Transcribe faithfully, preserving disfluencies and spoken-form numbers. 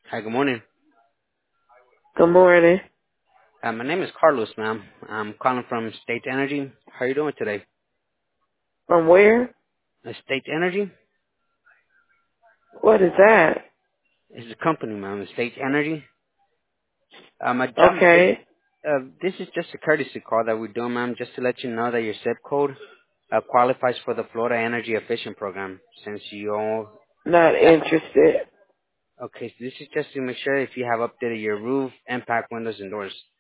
Hi, good morning. Good morning. Uh, my name is Carlos, ma'am. I'm calling from State Energy. How are you doing today? From where? Uh, State Energy What is that? is the company, ma'am. State Energy. Uh, my job is, Okay. uh, this is just a courtesy call that we're doing, ma'am, just to let you know that your zip code uh, qualifies for the Florida Energy Efficient Program. Since you all, Not interested. okay, so this is just to make sure if you have updated your roof, impact windows, and doors.